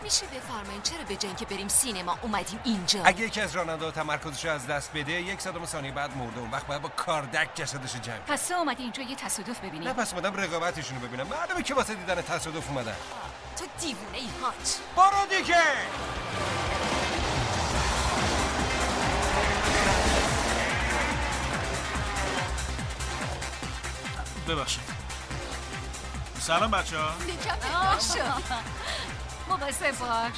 میشه بفرمایید چرا به جای اینکه بریم سینما اومدیم اینجا؟ اگه یکی از راننده‌ها تمرکزش از دست بده 1 ثانیه بعد مرده، اون وقت باید با کاردک جسدش جمع. پس تو اومدی اینجا یه تصادف ببینی؟ نه، پس اومدم رقابتشون رو ببینم. معلومه که واسه دیدن تصادف اومدن. تو دیوونه ای هاچ. برو دیگه. ببخشید. سلام بچه‌ها. مواظب باش.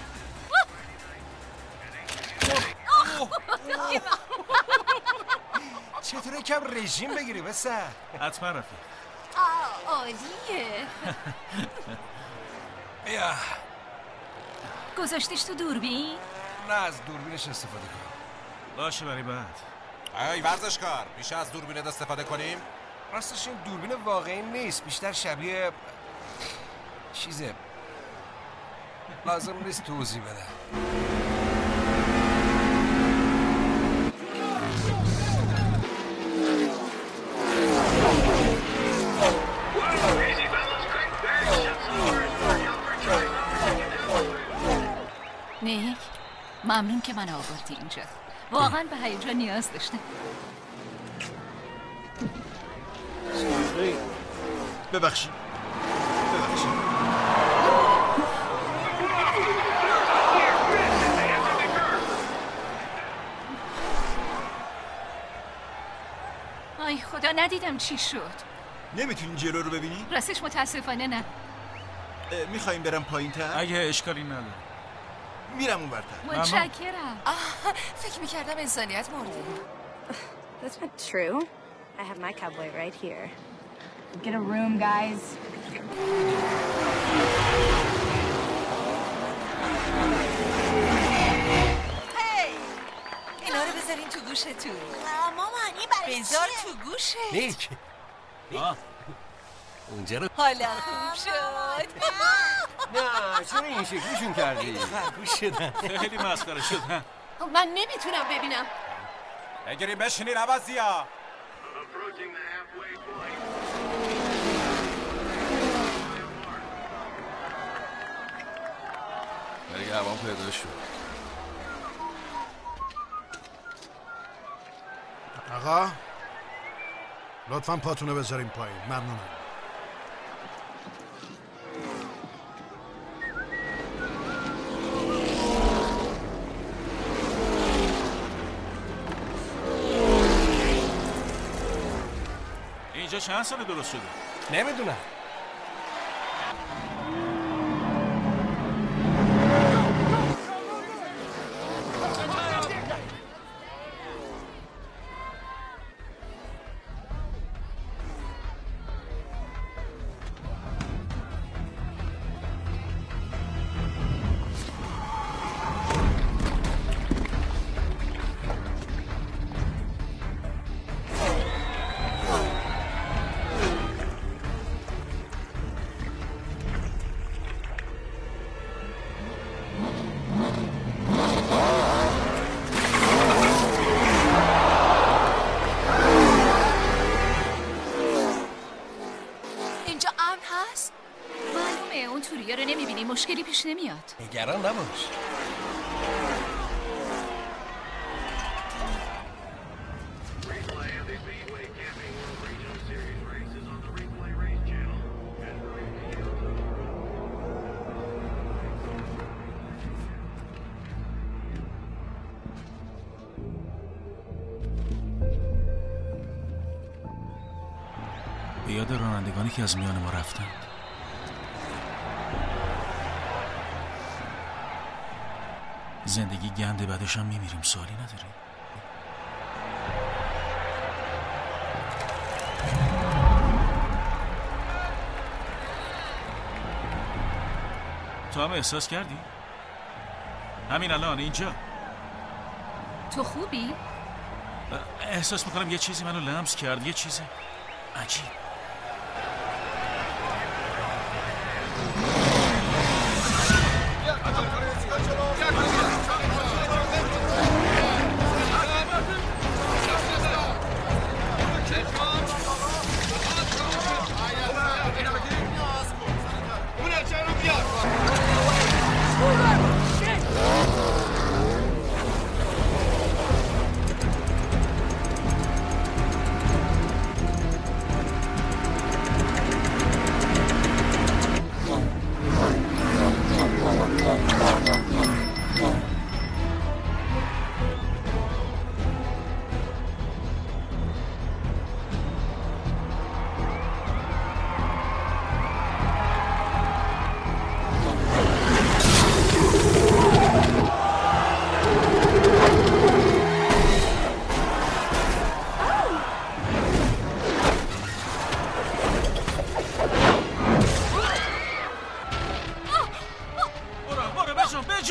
چطوره یکم رژیم بگیری بسه؟ حتما رفیق. عالیه. بیا. گذاشتیش تو دوربین؟ نه، از دوربینش استفاده کن. باشه برای بعد. ای ورزشکار، میشه از دوربینت استفاده کنیم؟ راستش این دوربین واقعی نیست، بیشتر شبیه چیزه. لازم نیست توضیح بده. نیک، ممنون که من آوردی اینجا. واقعا به هیجان نیاز داشتم. ببخشید. آی خدا، ندیدم چی شد. نمیتونین جلو رو ببینی؟ راستش متاسفانه نه. میخواییم برم پایین تر؟ اگه اشکالی نداره. میرم اون برتر. متشکرم. فکر میکردم انسانیت مرده. That's not true. I have my cowboy right here. Get a room, guys. هی! اینا رو بذارین تو گوشتون. مامان این برای بذار تو گوشت. نیک. اونجا رو حالا خوب شد. نه، چرا این شکلیشون کردی؟ گوش شدن. خیلی مسخره شدن. من نمیتونم ببینم. بگیریم بشینین عوضیا. دیگه هوا پیدا شد. آقا لطفاً پاتونو بذاریم پایین. ممنونم. اینجا چند سال درست شده؟ نمیدونم. مشکلی پیش نمیاد. نگران نباش. به یاد رانندگانی که از میان ما رفتند. زندگی گنده، بعدش هم میمیریم. سوالی نداری؟ تو هم احساس کردی؟ همین الان اینجا. تو خوبی؟ احساس میکنم یه چیزی منو لمس کرد، یه چیز عجیب.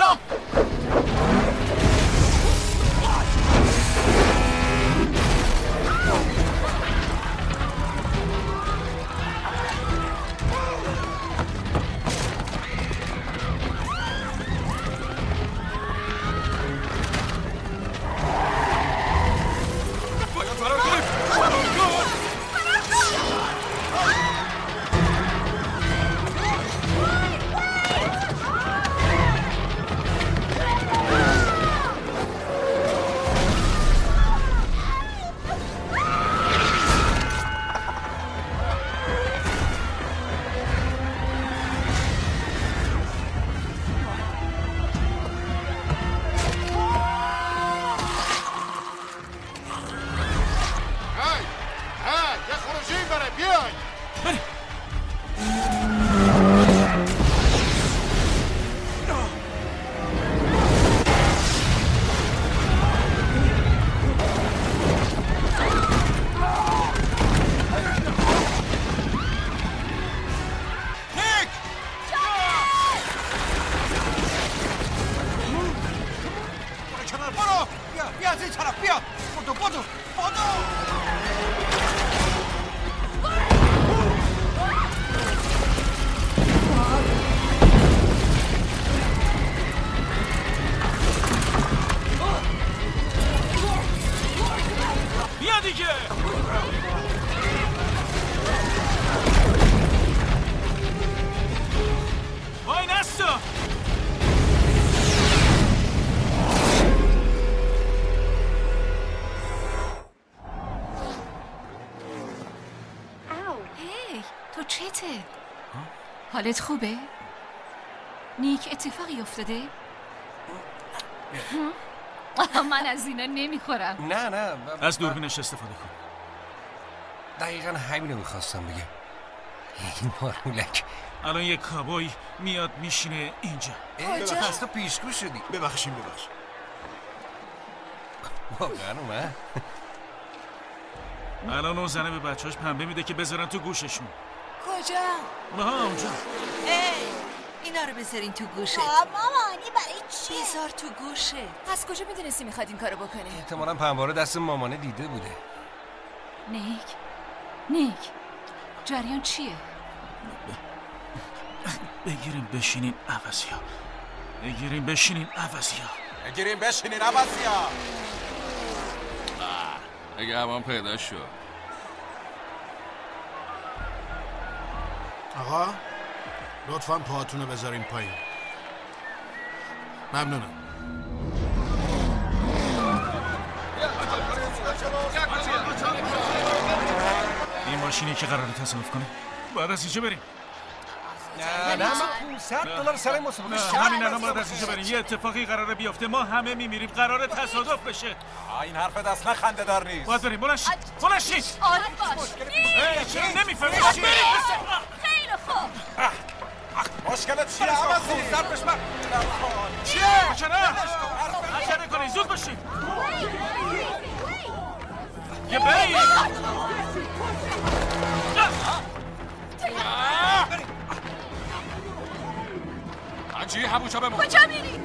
حالت خوبه؟ نیک اتفاقی افتاده؟ من از اینا نمیخورم. نه از دوربینش استفاده کن. دقیقا همینو میخواستم بگم. این مارمولک الان یک کابوی میاد میشینه اینجا. کجا؟ پس تو پیشگو شدی. ببخش. واقعا اومد؟ الان اون زنه به بچه‌هاش پنبه میده که بذارن تو گوششون. کجا؟ اونها اونجا. اینا رو بذارین تو گوشت. مامانی برای چی؟ بذار تو گوشت. از کجا میدونستی میخواد این کارو بکنه؟ احتمالاً پنبه دست مامانه دیده بوده. نیک جریان چیه؟ بگیریم بشینین عوضیا. اگه همان پیدا شد. آقا لطفاً پاهاتونو بذارین پایین. ممنونم. این ماشینی که قراره تصادف کنه باید از اینجا بریم. نه $500 سر مسابقه. همین الان باید از اینجا بریم. یه اتفاقی قراره بیفته، ما همه میمیریم، قراره تصادف بشه. این حرفت اصلا خنده دار نیست. باید بریم. بلند شید. آروم باش. چرا نمیفهمی؟ خیلی خوب. مشکلت چیه؟ عوضی ضربش من. چیه؟ چرا؟ عجله کنید، زود باشید. یه برید. چی؟ همونجا بمون. کجا میری؟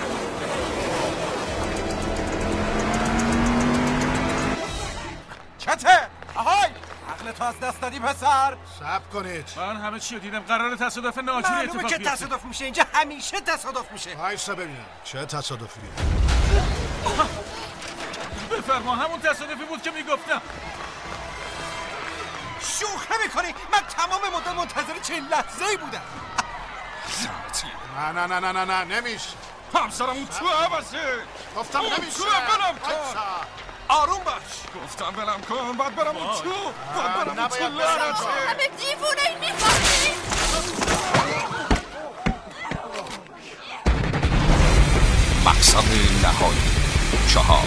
چته؟ آهای! عقلتو از دست دادی پسر؟ صبر کنید. من همه چی رو دیدم. قرار تصادف ناجوری اتفاق بیفته. که تصادف میشه اینجا، همیشه تصادف میشه. وایسا ببینم چه تصادفیه. بفرما همون تصادفی بود که میگفتم. شوخی میکنی؟ من تمام مدت منتظر چه لحظه‌ای بودم. نه نمیشه. همسرمون تو عوضه. گفتم نمیشه. تو بلم کن. آروم باش. گفتم بلم کن. باید برم اون تو. همه دیوونه این میفهمی؟ مقصد نهایی 4.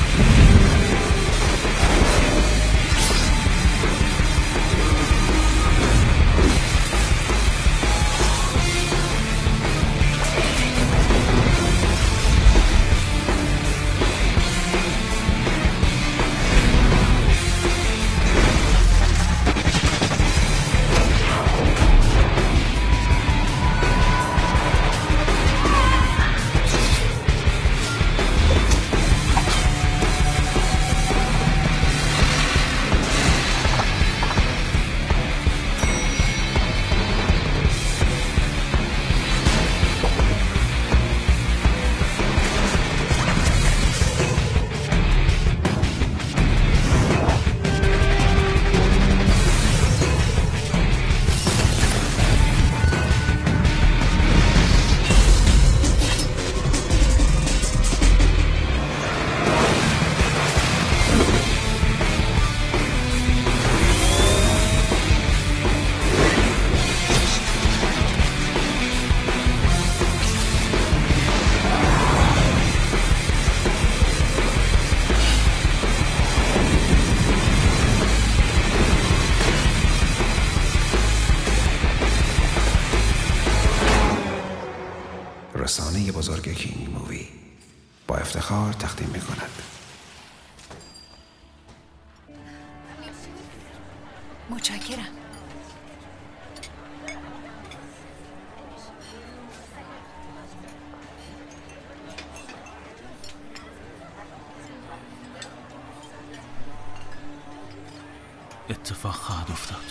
بزرگ کینگ مووی با افتخار تقدیم می‌کند. متشکرم. اتفاق خواهد افتاد.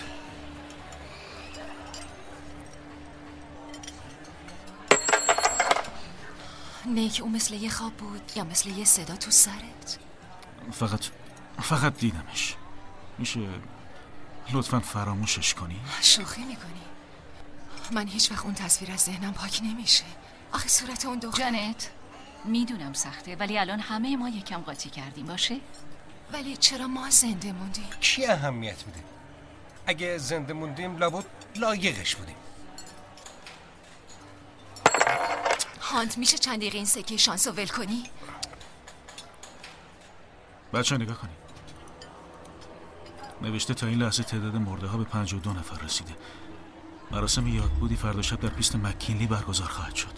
نیک اون مثل یه خواب بود یا مثل یه صدا تو سرت؟ فقط دیدمش. میشه لطفاً فراموشش کنی؟ شوخی میکنی؟ من هیچ وقت اون تصویر از ذهنم پاک نمیشه. آخه صورت اون دختر. جنت میدونم سخته ولی الان همه ما یکم قاطی کردیم باشه؟ ولی چرا ما زنده موندیم؟ کی اهمیت میده؟ اگه زنده موندیم لابد لایقش بودیم. هانت میشه چند دقیقه این سکه شانس رو ول کنی؟ بچه نگاه کنی. نوشته تا این لحظه تعداد مرده ها به 52 نفر رسیده. مراسم یادبودی فردا شب در پیست مکینلی برگزار خواهد شد.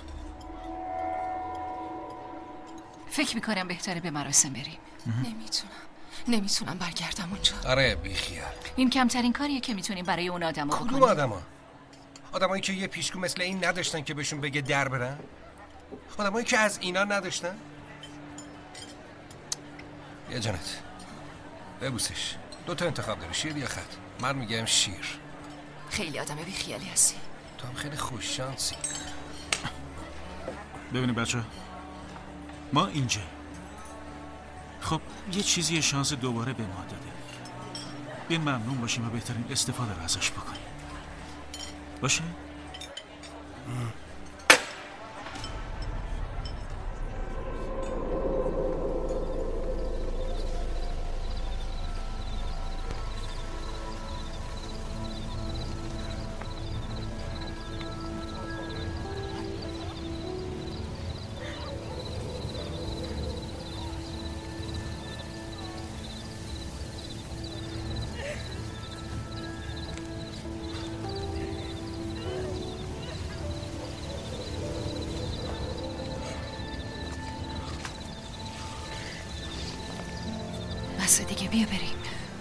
فکر میکنم بهتره به مراسم بریم. نمیتونم برگردم اونجا. آره بیخیال. این کمترین کاریه که میتونیم برای اون آدما بکنیم. کدوم آدما؟ آدمایی که یه پیشگو مثل این نداشتن که بهشون بگه در برن؟ آدمایی که از اینا نداشتن؟ یه جنت ببوسش. 2 انتخاب داری، شیر یا خط. من میگم شیر. خیلی آدم بیخیالی هستی. تو هم خیلی خوش شانسی. ببینید بچه ما اینجا خب یه چیزی شانس دوباره به ما داده. بیاین ممنون باشیم و بهترین استفاده رو ازش بکنیم. باشه؟ بس دیگه بیا بریم.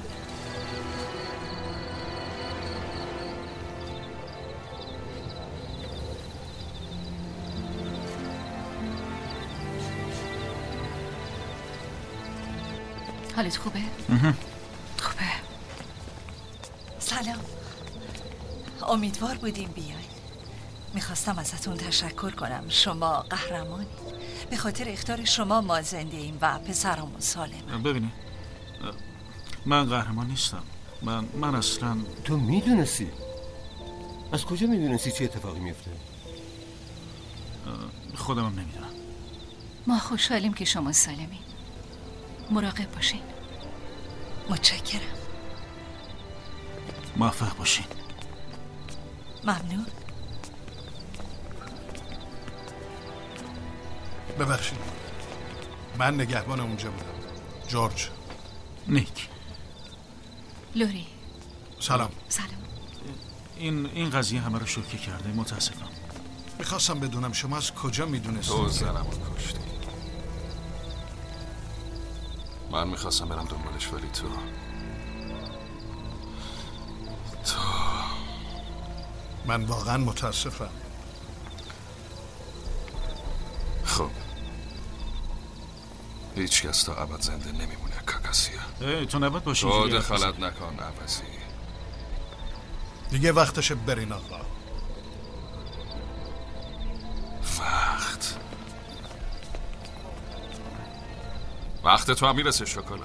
حالت خوبه؟ خوبه. سلام. امیدوار بودیم بیاین. میخواستم ازتون تشکر کنم. شما قهرمانی. به خاطر اخطار شما ما زنده ایم و پسرمون سالمه. ببینی من قهرمان نیستم. من اصلا. تو میدونستی؟ از کجا میدونستی چه اتفاقی میفته؟ خودم هم نمیدونم. ما خوشحالیم که شما سالمین. مراقب باشین. متشکرم. موفق باشین. ممنون. ببخشید من نگهبان اونجا بودم. جورج. نیک. لوری. سلام. این قضیه همه رو شوکه کرده. متاسفم. میخواستم بدونم شما از کجا میدونستید؟ تو زنم رو کشتی. من میخواستم برم دنبالش ولی تو من واقعا متاسفم. خب هیچ کس تا ابد زنده نمیمونه کاکاسیا. تو نباید باشی. تو دخالت نکن عوضی. دیگه وقتشه برین آقا. وقت تو هم میرسه شکلات.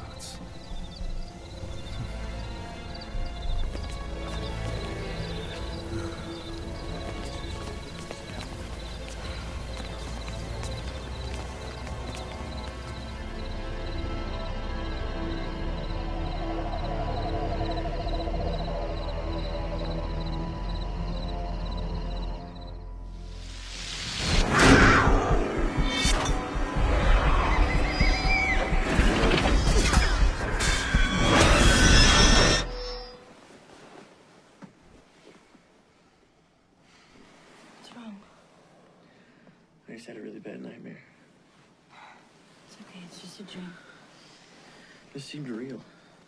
lucid dream. This seemed real.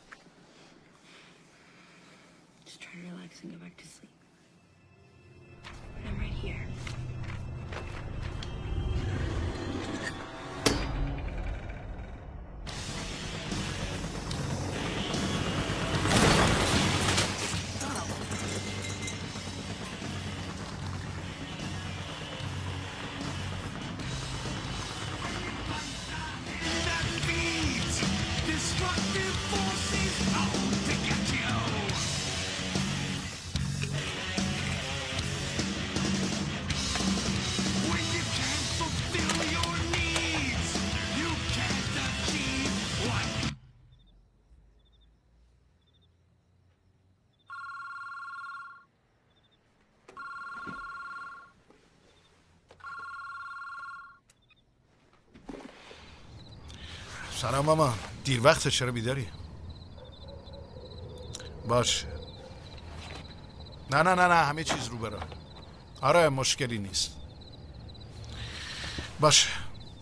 Just try to relax and go back to sleep. I'm right here. سلام ماما، دیر وقته، چرا بیداری؟ باشه. نه همه چیز رو برا. آره مشکلی نیست. باشه.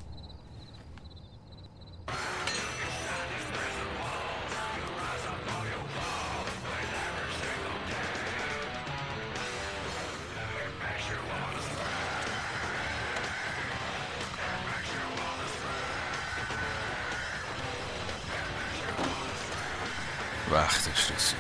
وقتش رسیده.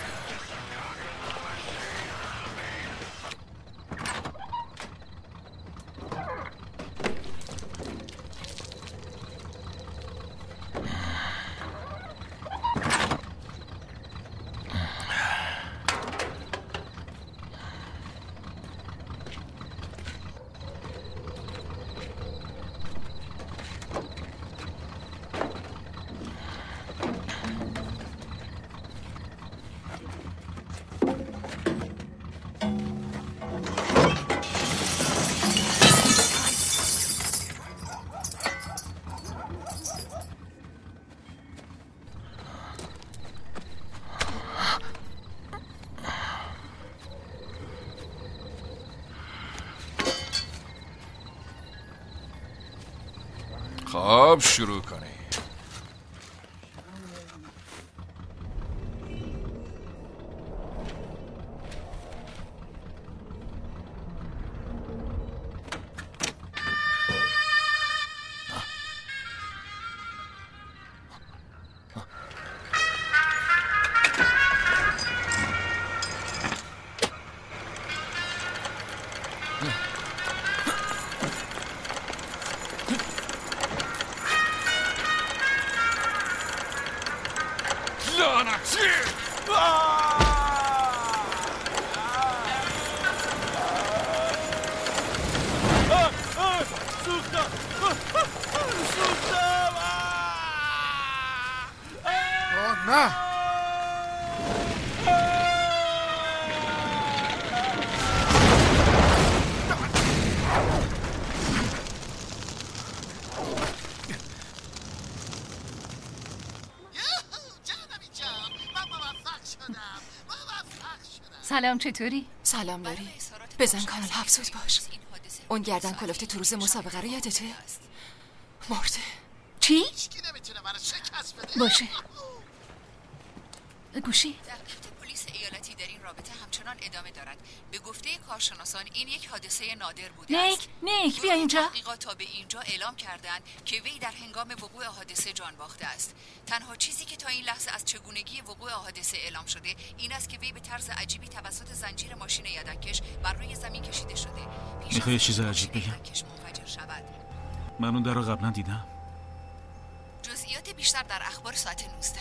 خب شروع کنی. سلام، چطوری؟ سلام لاری. بزن کانال 7 زود باش. اون گردن کلفت تو روز مسابقه رو یادته؟ مرده. چی؟ باشه. گوشی؟ تحقیقات پلیس ایالتی در این رابطه همچنان ادامه دارد. به گفته کارشناسان این یک حادثه نادر بوده است. نیک بیا اینجا. تحقیقات تا به اینجا اعلام کردند که وی در هنگام وقوع حادثه جان باخته است. تنها چیزی که تا این لحظه از چگونگی وقوع حادثه اعلام شده این است که وی به طرز عجیبی توسط زنجیر ماشین یدککش بر روی زمین کشیده شده. میخوای یه چیز عجیب بگم؟ من اون در رو قبلا دیدم. جزئیات بیشتر در اخبار ساعت 19.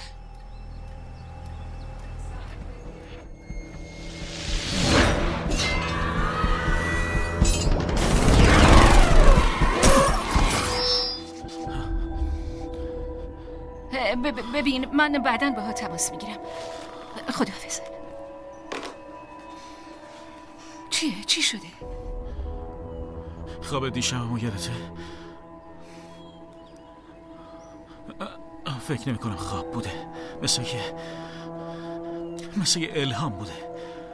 ببین من بعداً باها تماس میگیرم. خداحافظ. چیه؟ چی شده؟ خواب دیشبمو یادته؟ فکر نمی کنم خواب بوده. مثل یه الهام بوده.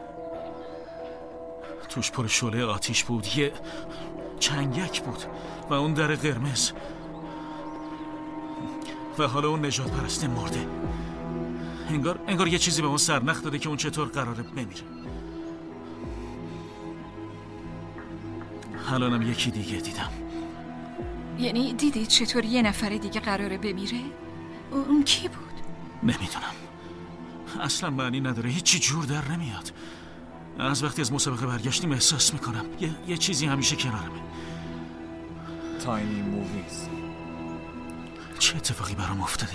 توش پر شعله آتیش بود، یه چنگک بود و اون در قرمز. و حالا اون نجات پرسته مرده. انگار یه چیزی به اون سرنخ داده که اون چطور قراره بمیره. الانم یکی دیگه دیدم. یعنی دیدید چطور یه نفر دیگه قراره بمیره؟ اون کی بود؟ نمیدونم. اصلا معنی نداره، هیچی جور در نمیاد. از وقتی از مسابقه برگشتیم احساس میکنم یه چیزی همیشه کنارمه. تاینی موویز. چه اتفاقی برام افتاده؟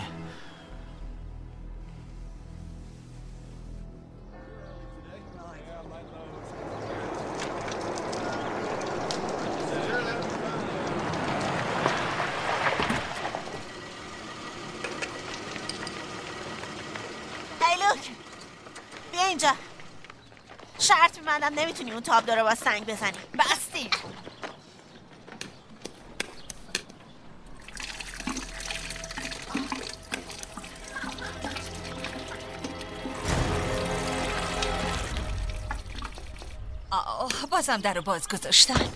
اینجا شرط می‌بندم نمیتونی اون تابلو رو با سنگ بزنی. بستی. بازم در رو باز گذاشتن.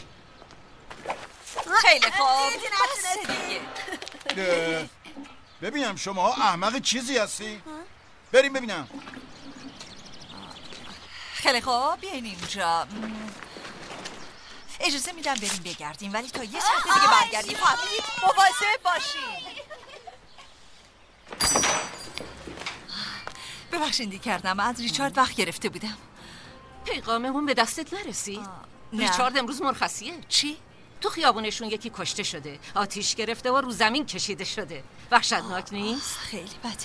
خیلی خوب. ببینم شما احمق چیزی هستی؟ بریم ببینم. خیلی خوب بیاین اینجا. اجازه میدم بریم بگردیم ولی تا یه ساعت دیگه برگردیم. فهمید؟ مواظب باشین. ببخشید دی کردم، از ریچارد وقت گرفته بودم. پیغاممون به دستت نرسید؟ ریچارد امروز مرخصیه. چی؟ تو خیابونشون یکی کشته شده، آتیش گرفته و رو زمین کشیده شده. وحشتناک نیست؟ خیلی بده.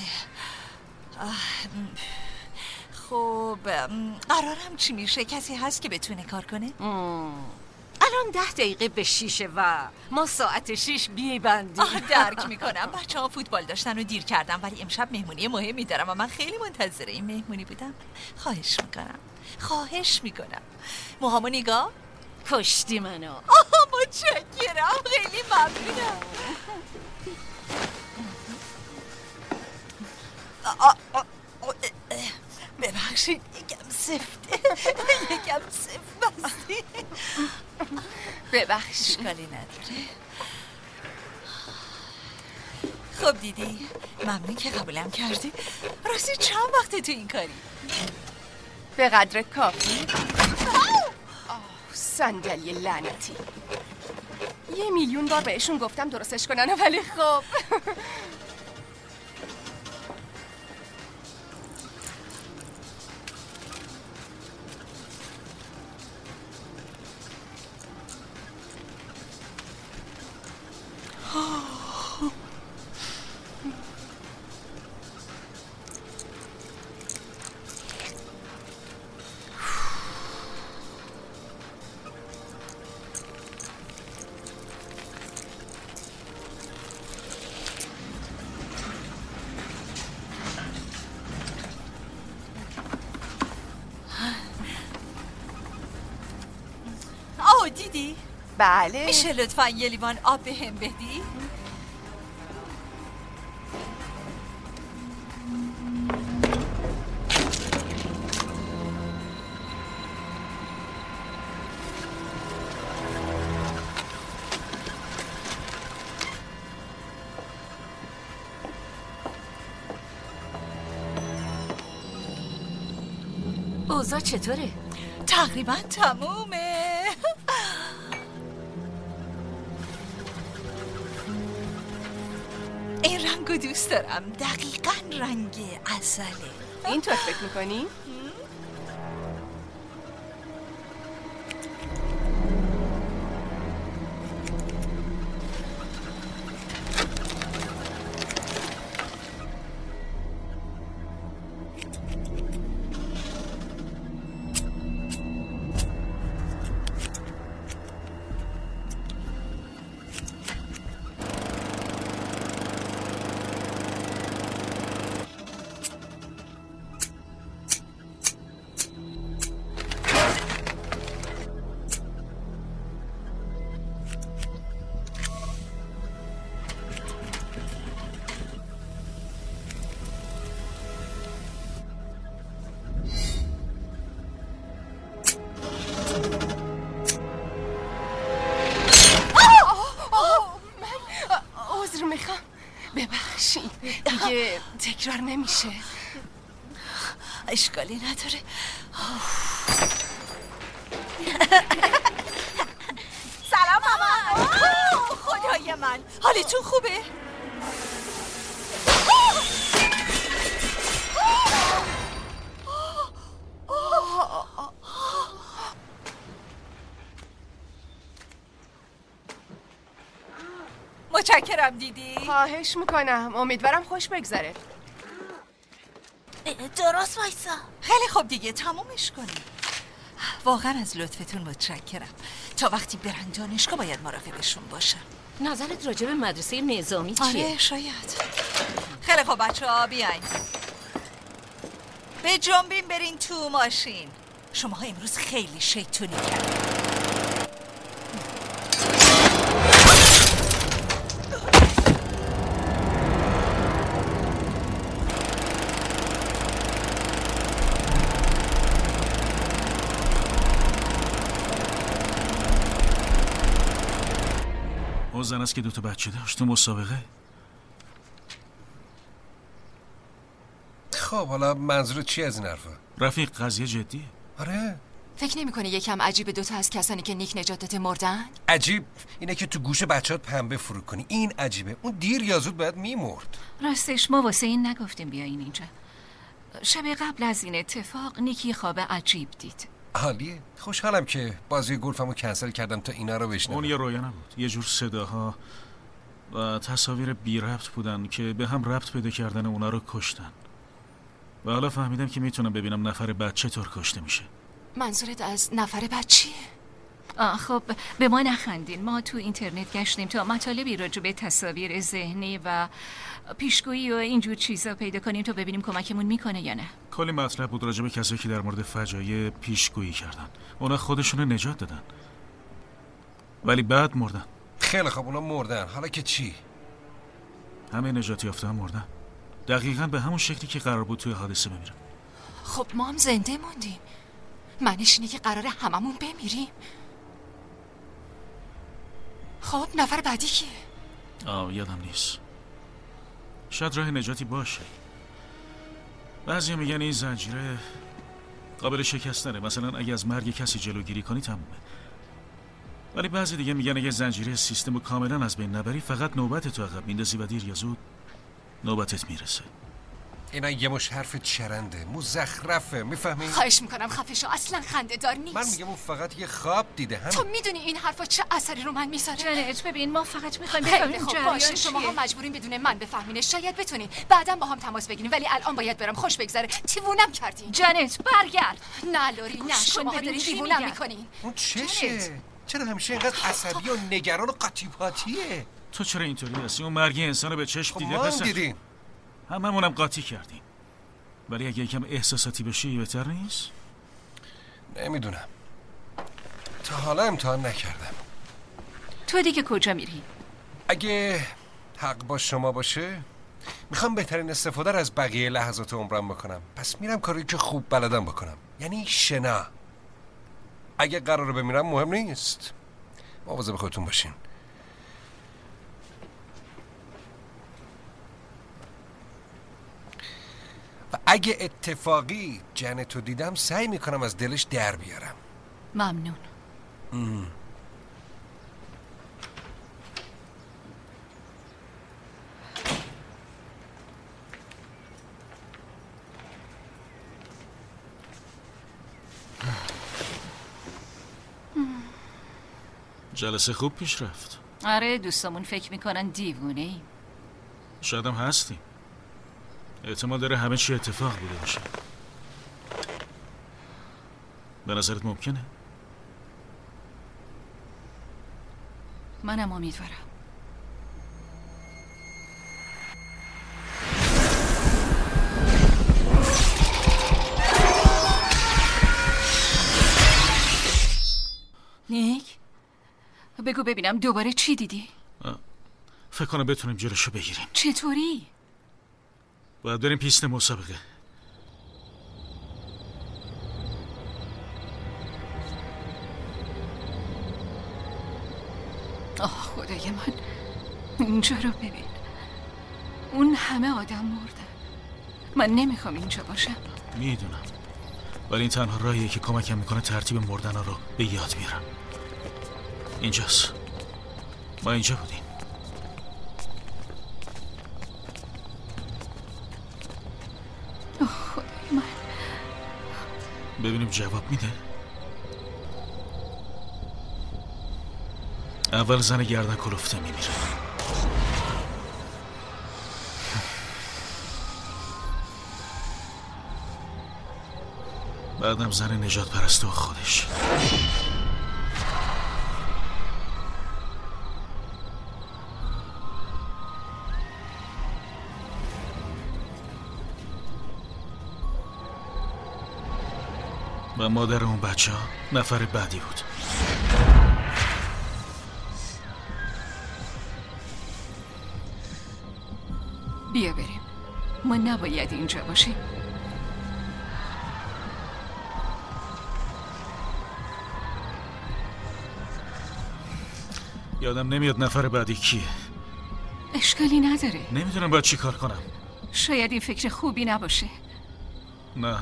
خب قرارم چی میشه؟ کسی هست که بتونه کار کنه؟ الان 10 دقیقه به 6 و ما ساعت 6 میبندیم. درک میکنم. بچه ها فوتبال داشتن و دیر کردم ولی امشب مهمونی مهمی دارم و من خیلی منتظر این مهمونی بودم. خواهش میکنم موهامو نگاه. کشتی منو. متشکرم، خیلی ممنونم. ببخشید یکم سفته. یکم سفت بستی. ببخشید. اشکالی نداره. خب دیدی ممنون که قبولم کردی. راستی چند وقته تو این کاری؟ به قدر کافی. صندلی لعنتی. 1,000,000 بار بهشون گفتم درستش کنن ولی خب دیدی؟ بله. میشه لطفا یه لیوان آب به هم بدی؟ اوضاع چطوره؟ تقریبا تمومه. این رنگو دوست دارم. دقیقاً رنگ عسله. اینطور فکر میکنی؟ ببخشید دیگه تکرار نمیشه. اشکالی نداره. سلام مامان. خدای من، حالتون خوبه؟ متشکرم دیدی. خواهش میکنم، امیدوارم خوش بگذره. درست وایسا. خیلی خوب دیگه تمومش کنیم. واقعا از لطفتون متشکرم. تا وقتی برن دانشگاه باید مراقبشون باشم. نظرت راجع به مدرسه نظامی چیه؟ آره شاید. خیلی خوب بچه‌ها بیاین. به جنبین برین تو ماشین. شماها امروز خیلی شیطونی کردین. اون زن است که 2 بچه داشت تو مسابقه. خب حالا منظور چی از این حرفا؟ رفیق قضیه جدیه. آره. فکر نمی‌کنی یکم عجیبه 2 از کسانی که نیک نجات داده مردن؟ عجیب اینه که تو گوش بچه‌ات پنبه فرو کنی. این عجیبه. اون دیر یا زود باید میمرد. راستش ما واسه این نگفتیم بیاین اینجا. شب قبل از این اتفاق نیکی خواب عجیب دید. عالیه. خوشحالم که بازی گلفمو کنسل کردم تا اینا رو بشنوم. اون یه رویا نبود. یه جور صداها و تصاویر بی ربط بودن که به هم ربط پیدا کردن اونا رو کشتن. و حالا فهمیدم که میتونم ببینم نفر بعد چطور کشته میشه. منظورت از نفر بعد چیه؟ خب به ما نخندین. ما تو اینترنت گشتیم تا مطالبی راجع به تصاویر ذهنی و پیشگویی و اینجور چیزا پیدا کنیم تا ببینیم کمکمون میکنه یا نه. کلی مطلب بود راجع به کسایی که در مورد فجایع پیشگویی کردن. اونا خودشونو نجات دادن ولی بعد مردن. خیلی خب اونا مردن. حالا که چی؟ همه نجات یافته هم مردن. دقیقاً به همون شکلی که قرار بود توی حادثه بمیرن. خب ما هم زنده موندیم. معنیش اینه که قراره هممون بمیریم. خب نفر بعدی کیه؟ یادم نیست. شاید راه نجاتی باشه. بعضی میگن این زنجیره قابل شکستنه، مثلا اگه از مرگ کسی جلوگیری کنی تمومه. ولی بعضی دیگه میگن اگه زنجیره سیستم رو کاملا از بین نبری فقط نوبت تو عقب میندازی و دیر یا زود نوبتت میرسه. اینا یه مش حرف چرنده، مزخرفه، میفهمی؟ خواهش میکنم خفه شو، اصلا خنده دار نیست. من میگم اون فقط یه خواب دیده. تو میدونی این حرفا چه اثری رو من میذاره؟ جنت ببین ما فقط میخوایم بفهمیم خب باشه، شماها مجبورین بدون من بفهمین. شاید بتونین بعداً با هم تماس بگیریم ولی الان باید برم. خوش بگذره. دیوونم کردین. جنت برگرد. نه لوری نه، شماها دارین دیوونم میکنین. اون چشه؟ چرا همیشه اینقدر عصبی و نگران و قاطی پاتیه؟ تو چرا اینطوری هستی؟ اون مرگ انسانو به چشم دیده. ما دیدیم. هممونم قاطی کردیم. ولی اگه یکم احساساتی بشی بهتر نیست؟ نمیدونم. تا حالا امتحان نکردم. تو دیگه کجا میری؟ اگه حق با شما باشه میخوام بهترین استفاده رو از بقیه لحظات عمرم بکنم. پس میرم کاری که خوب بلدم بکنم، یعنی شنا. اگه قراره بمیرم مهم نیست، مواظب خودتون باشین. و اگه اتفاقی جنتو دیدم سعی میکنم از دلش در بیارم. ممنون. جلسه خوب پیش رفت. آره دوستامون فکر میکنن دیوونه ایم. شاید هم هستیم. احتمال داره همه چی اتفاق بوده باشه. به نظرت ممکنه؟ منم امیدوارم. نیک بگو ببینم دوباره چی دیدی؟ فکر کنم بتونیم جلوشو بگیریم. چطوری؟ باید بریم پیست مسابقه. خدای من، اینجا رو ببین. اون همه آدم مردن. من نمیخوام اینجا باشم. میدونم، ولی این تنها راهیه که کمکم میکنه ترتیب مردن رو به یاد بیارم. اینجاست. ما اینجا بودیم. خدای من. ببینیم جواب میده. اول زن گردن کلفته میمیره. بعدم زن نجات پرسته و خودش. و مادر اون بچه ها نفر بعدی بود. بیا بریم. ما نباید اینجا باشیم. یادم نمیاد نفر بعدی کیه. اشکالی نداره. نمیدونم باید چی کار کنم. شاید این فکر خوبی نباشه. نه،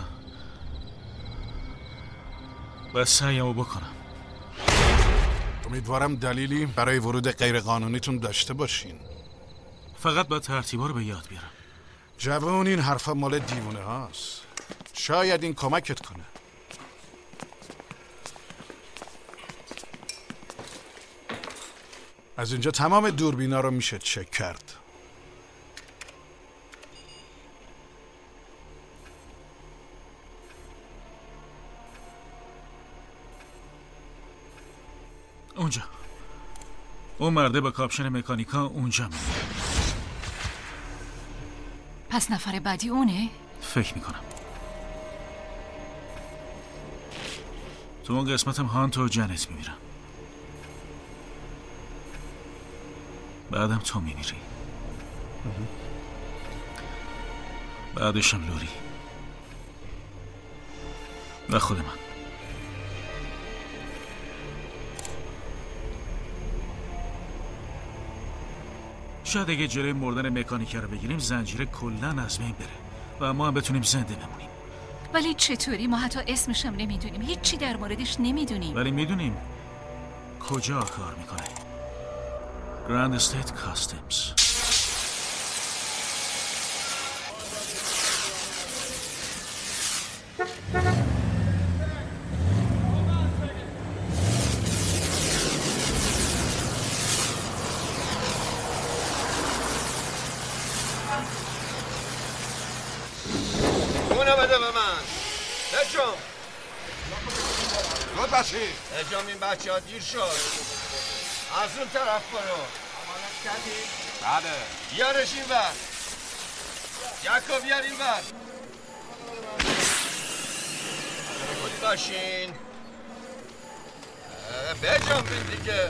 باید سعیمو بکنم. امیدوارم دلیلی برای ورود غیرقانونیتون داشته باشین. فقط باید ترتیبا رو به یاد بیارم. جوان، این حرفا مال دیوونه هاست. شاید این کمکت کنه. از اینجا تمام دوربینا رو میشه چک کرد. اونجا اون مرده با کاپشن مکانیکا اونجا میره. پس نفر بعدی اونه؟ فکر میکنم. تو اون قسمتم هانت و جنت میمیرن. بعدم تو میمیری. بعدشم لوری و خود من. شاید اگه جلوی مردن مکانیکه رو بگیریم زنجیره کلن از بین بره و ما هم بتونیم زنده بمونیم. ولی چطوری؟ ما حتی اسمش هم نمیدونیم، هیچی در موردش نمیدونیم. ولی میدونیم کجا کار میکنه. گراند استیت کاستمز. اونو بده به من. بچم زود باشی. اجام این بچه ها دیر شد. از اون طرف برو. بله. بیارش این ور. یکو بیار این ور. خودی باشین. بجام بین دیگه.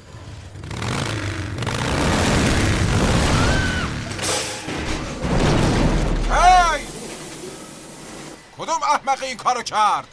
هی! کدوم احمق این کارو کرد؟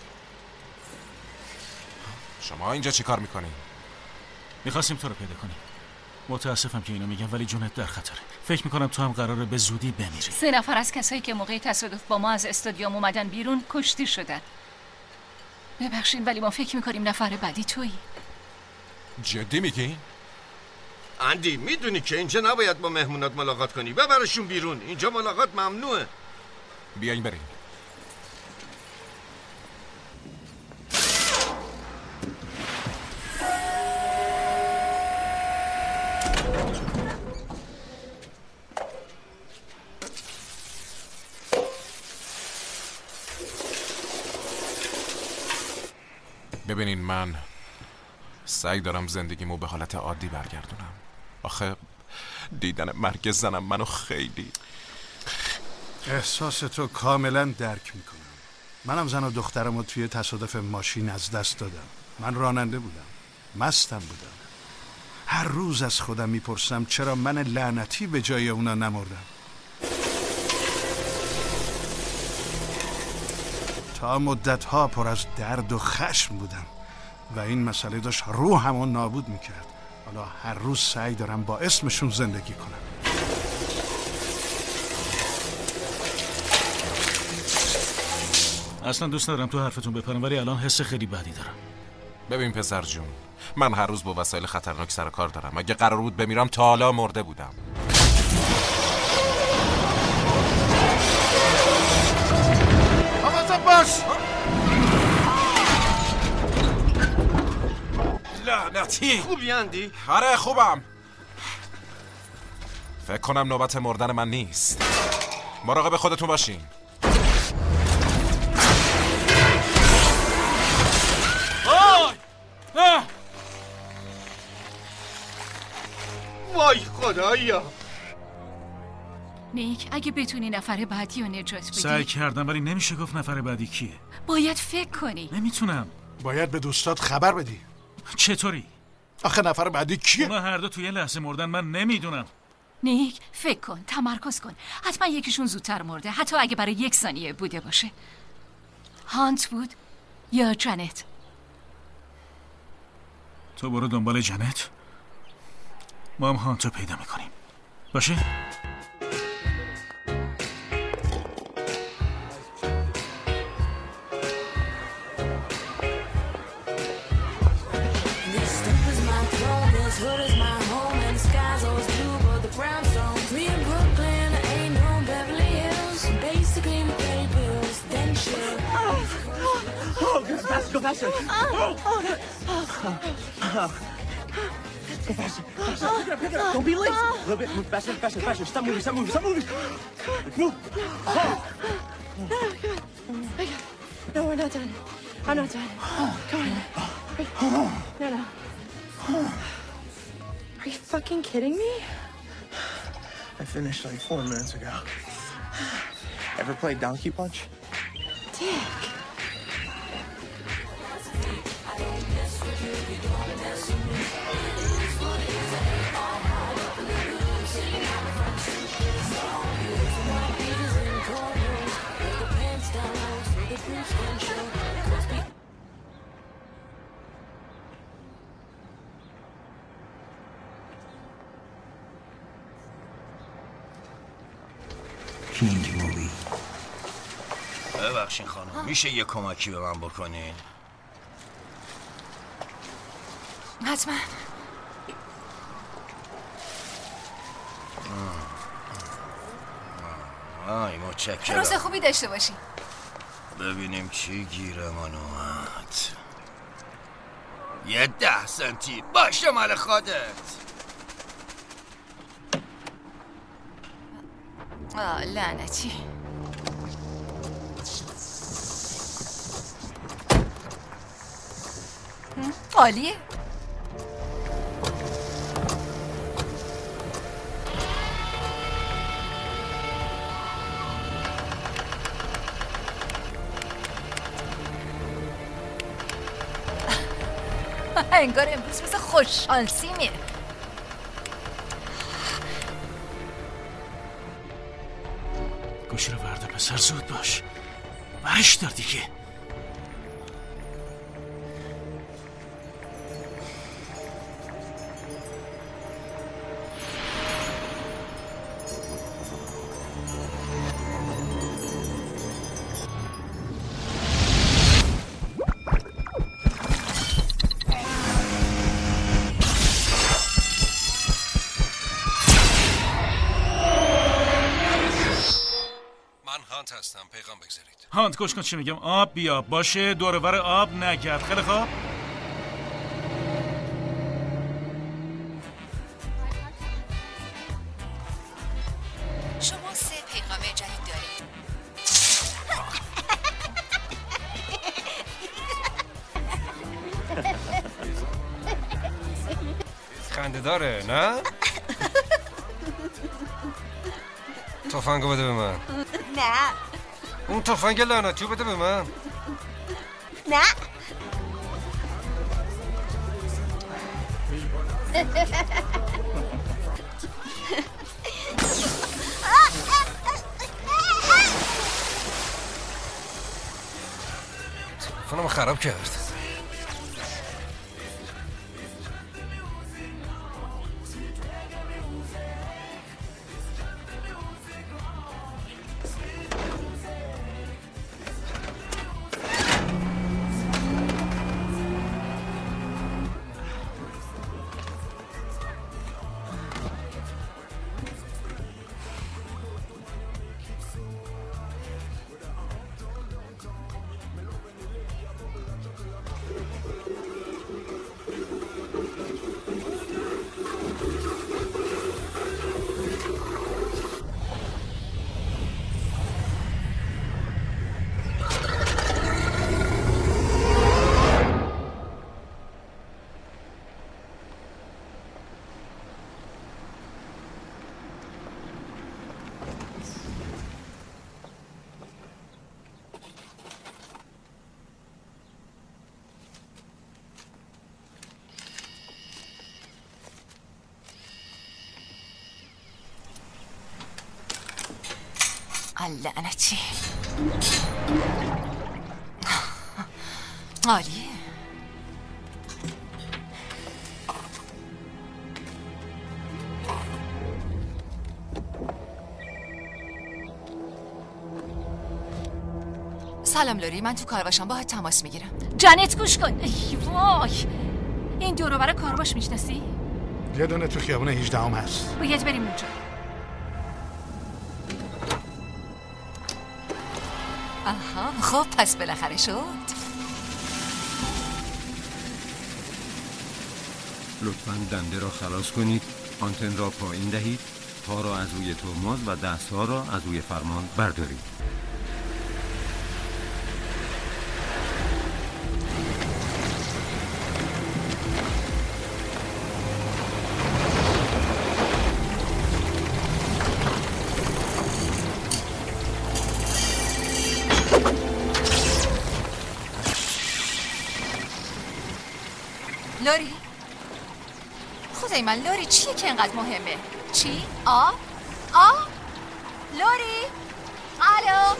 شما اینجا چی کار میکنی؟ میخواستیم تو رو پیدا کنیم. متاسفم که اینو میگم ولی جونت در خطره. فکر میکنم تو هم قراره به زودی بمیری. 3 نفر از کسایی که موقع تصادف با ما از استادیوم اومدن بیرون کشته شدن. ببخشید ولی ما فکر میکنیم نفر بعدی تویی. جدی میگی؟ اندی میدونی که اینجا نباید با مهمونات ملاقات کنی. ببرشون بیرون. اینجا ملاقات ممنوعه. بیاین بریم. ببینین من سعی دارم زندگیمو به حالت عادی برگردونم. آخه دیدن مرگ زنم منو خیلی. احساس تو کاملا درک میکنم. منم زن و دخترمو توی تصادف ماشین از دست دادم. من راننده بودم، مستم بودم. هر روز از خودم میپرسم چرا من لعنتی به جای اونا نمردم. تا مدتها پر از درد و خشم بودم و این مسئله داشت روحمو نابود میکرد. حالا هر روز سعی دارم با اسمشون زندگی کنم. اصلا دوست ندارم تو حرفتون بپرم، ولی الان حس خیلی بدی دارم. ببین پسر جون، من هر روز با وسایل خطرناک سر کار دارم. اگه قرار بود بمیرم تا حالا مرده بودم. حواست باش. لعنتی. خوبی اندی؟ آره خوبم. فکر کنم نوبت مردن من نیست. مراقب خودتون باشین. وای خدایا. نیک اگه بتونی نفر بعدی رو نجات بدی. سعی کردم ولی نمیشه گفت نفر بعدی کیه. باید فکر کنی. نمیتونم. باید به دوستات خبر بدی. چطوری؟ آخه نفر بعدی کیه؟ اونا هر دو توی لحظه مردن، من نمیدونم. نیک فکر کن، تمرکز کن. حتما یکیشون زودتر مرده، حتی اگه برای 1 ثانیه بوده باشه. هانت بود یا جنت؟ تو برو دنبال جنت، ما هم هانتو پیدا میکنیم. باشه؟ Go faster. Go faster. Pick it up. Don't be late. A little bit. Move faster, faster, faster. Stop moving, stop moving, stop moving. Move. No, we're not done. I'm not done. Come on. No. Are you fucking kidding me? I finished like 4 minutes ago. Ever played Donkey Punch? Dick. ببخشین خانم، میشه یه کمکی به من بکنین؟ حتما. متشکرم. روز خوبی داشته باشی. ببینیم چی گیره من اومد. یه 10 سنتی باشه مال خودت. لعنتی. عالیه. انگار امروز روز خوشحالسیمه. گوشی رو ورده پسر، زود باش. 8 دار دیگه. هستم، پیغام بگذارید. هانت گوش کن چی میگم. آب بیا، باشه دور و بر آب نگرد. خیلی خوب. شما 3 پیغام جدید دارید. خنده داره نه؟ تفنگو بده به من. نه. اون تفنگ لعنتیو بده به من. نه. تلفنمو خراب کرد. لعنتی. عالیه. سلام لوری، من تو کارباشم، باهات تماس میگیرم. جنت گوش کن. ای وای، این دور و بر کارباش میشناسی؟ یه دونه تو خیابون 18 هست. باید بریم اونجا. آها، خب پس بالاخره شد. لطفاً دنده را خلاص کنید، آنتن را پایین دهید، پا را از روی ترمز و دستها را از روی فرمان بردارید. لوری؟ خدای من، لوری چیه که اینقدر مهمه؟ چی؟ لوری؟ الو؟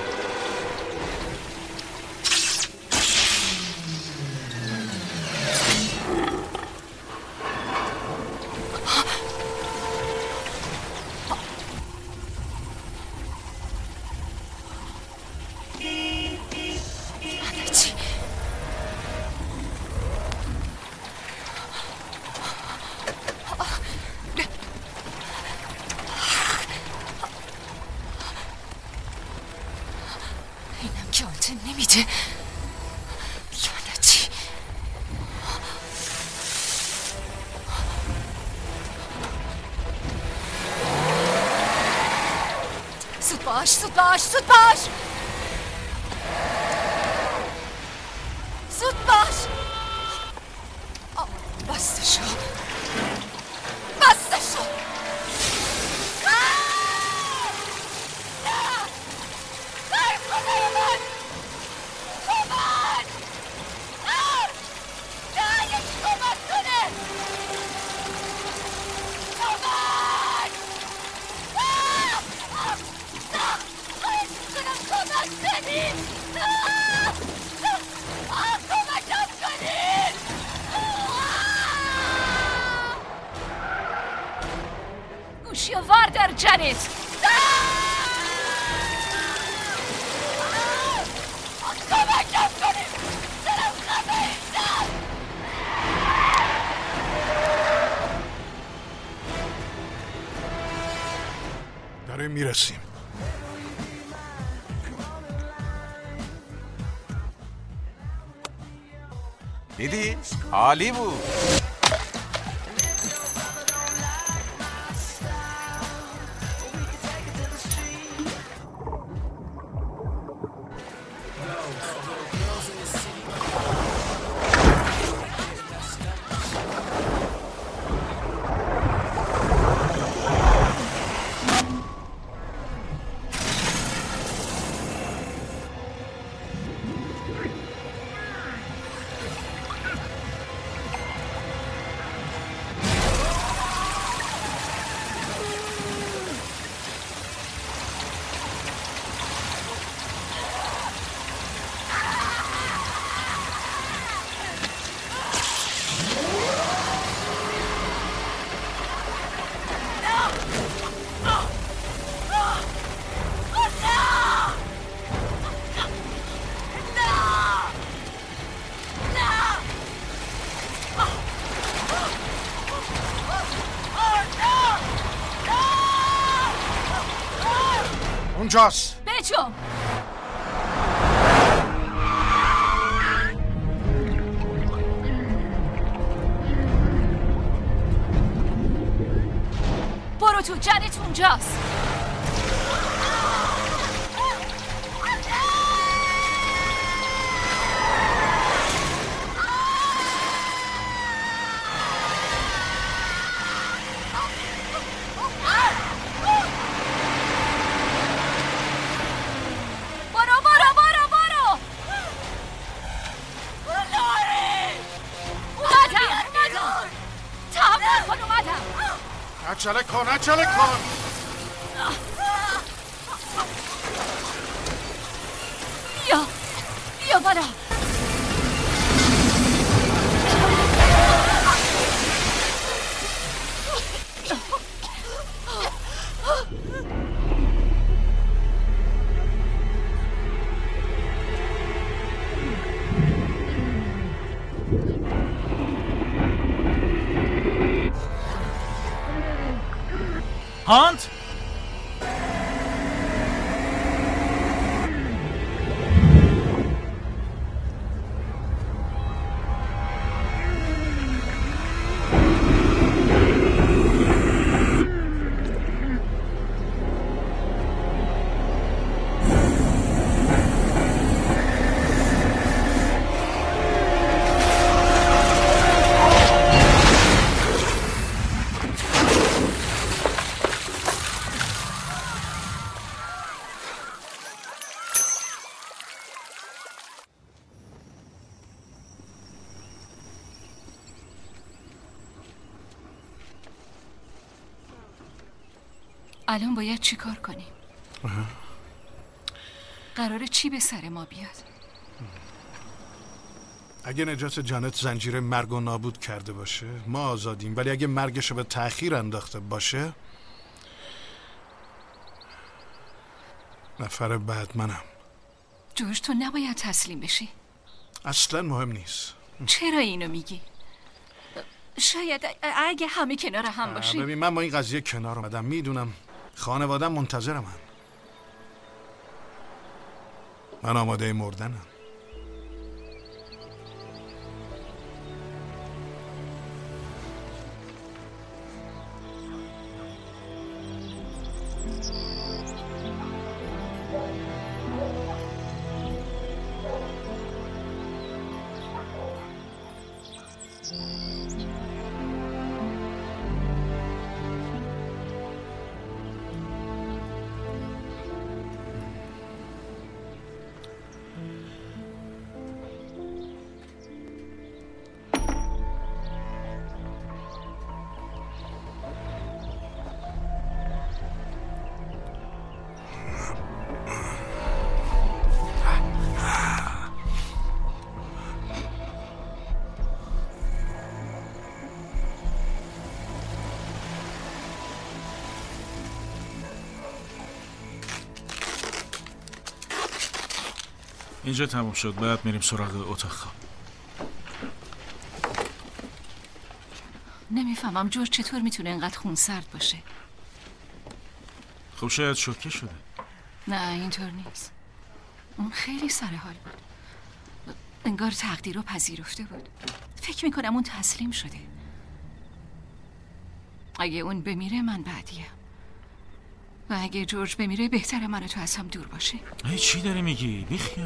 نمیده. لعنتی. زود باش، زود باش، زود باش، زود باش. بسته شو، بسته شو. گوشی واردار جنت. کمکم کنید، دلم خفه شد. داریم میرسیم. دیدی؟ عالی بود. اونجاست. بچو. برو تو، جنت اونجاست. عجله کن، عجله کن. هانت؟ الان باید چی کار کنیم؟ قراره چی به سر ما بیاد؟ اگه نجات جانت زنجیر مرگ و نابود کرده باشه ما آزادیم، ولی اگه مرگشو به تأخیر انداخته باشه نفر بعد منم. جورج تو نباید تسلیم بشی. اصلا مهم نیست. چرا اینو میگی؟ شاید اگه همه کنار هم باشیم. ببین من با این قضیه کنار اومدم، میدونم خانوادم منتظرم. من آماده مردنم. اینجا تموم شد، بعد میریم سراغ اتاق خواب. نمیفهمم جورج چطور میتونه اینقدر خونسرد باشه. خب شاید شوکه شده. نه اینطور نیست. اون خیلی سر حال بود. انگار تقدیر رو پذیرفته بود. فکر میکنم اون تسلیم شده. اگه اون بمیره من بعدیم. و اگه جورج بمیره بهتره من و تو از هم دور باشه. چی داری میگی؟ بیخیال.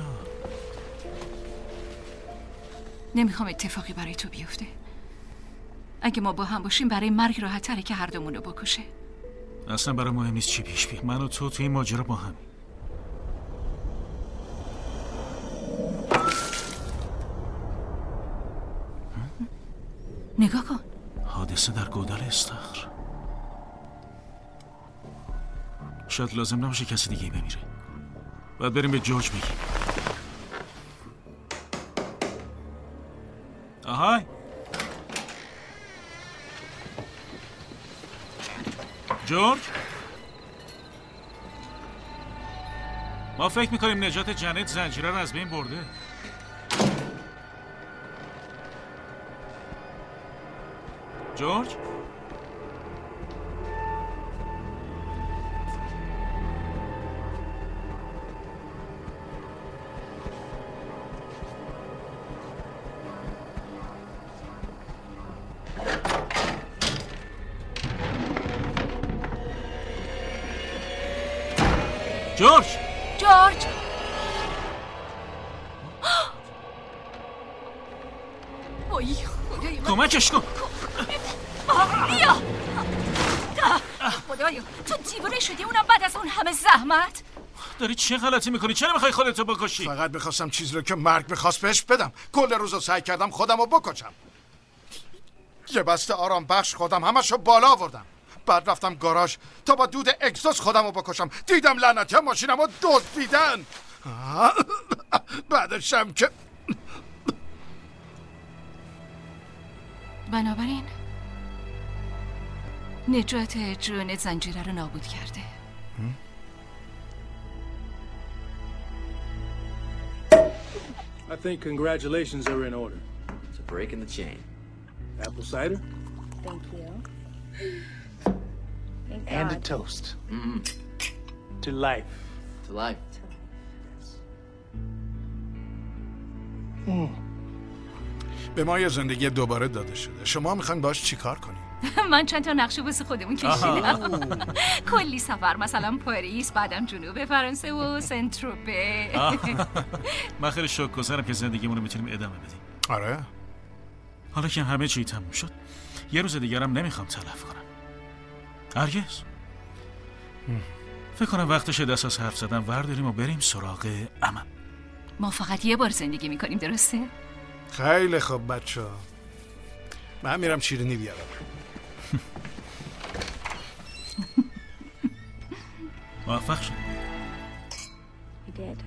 نمیخوام اتفاقی برای تو بیفته. اگه ما با هم باشیم برای مرگ راحت تره که هر دومونو بکشه. اصلا برای مهم نیست چی پیش بیاد. من و تو توی این ماجرا با هم. نگاه کن. حادثه در گودال استخر. شاید لازم نباشه کسی دیگه بمیره. باید بریم به جورج بگیم. آهای جورج، ما فکر میکنیم نجات جنت زنجیره رو از بین برده. جورج؟ جورج! جورج! وای خدای من، کمکش کن. بیا. خدایا تو دیوونه شدی، اونم بعد از اون همه زحمت. داری چه غلطی میکنی؟ چرا میخوای خودتو بکشی؟ فقط میخواستم چیزی رو که مرگ میخواست بهش بدم. کل روزو سعی کردم خودم رو بکشم. یه بسته آرام بخش خودم همشو بالا آوردم. بعد رفتم گاراژ تا با دود اگزوز خودم رو بکشم. دیدم لعنتی ها ماشینم رو دزدیدن. بعدشم که بنابراین نجات جونت زنجیره رو نابود کرده. I think congratulations are in order. It's a break in the chain. Apple cider? Thank you. And a toast. To life. To life. به ما یه زندگی دوباره داده شده. شما میخواین باش چی کار کنید؟ من چند تا نقشه واسه خودمون کشیدم. کلی سفر، مثلا پاریس، بعدم جنوب فرانسه و سنتروپه. من خیلی شکرگزارم که زندگیمون رو میتونیم ادامه بدیم. آره. حالا که همه چی تموم شد، یه روز دیگرم نمیخوام تلف کنم. هرگز. فکر کنم وقتشه دست از حرف زدن ورداریم و بریم سراغ عمل. ما فقط یه بار زندگی میکنیم، درسته؟ خیلی خوب بچه‌ها. من میرم شیرینی بیارم. موفق شد. You did.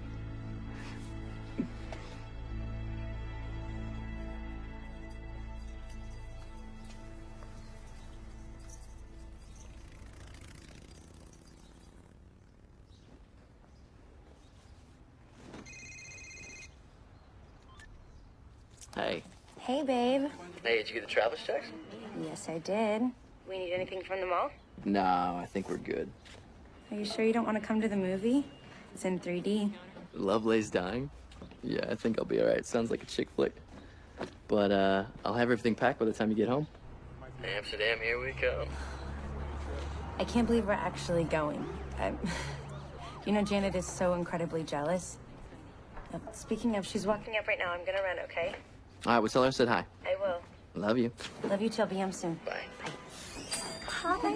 Hey. Hey, babe. Hey, did you get the traveler's checks? Yes, I did. We need anything from the mall? No, I think we're good. Are you sure you don't want to come to the movie? It's in 3D. Lovelace Dying? Yeah, I think I'll be alright. Sounds like a chick flick. But, I'll have everything packed by the time you get home. Amsterdam, here we come. I can't believe we're actually going. You know, Janet is so incredibly jealous. Speaking of, she's walking up right now. I'm gonna run, okay? Alright, well, tell her I said hi. I will. Love you. Love you too. I'll be home soon. Bye. Bye. Hi.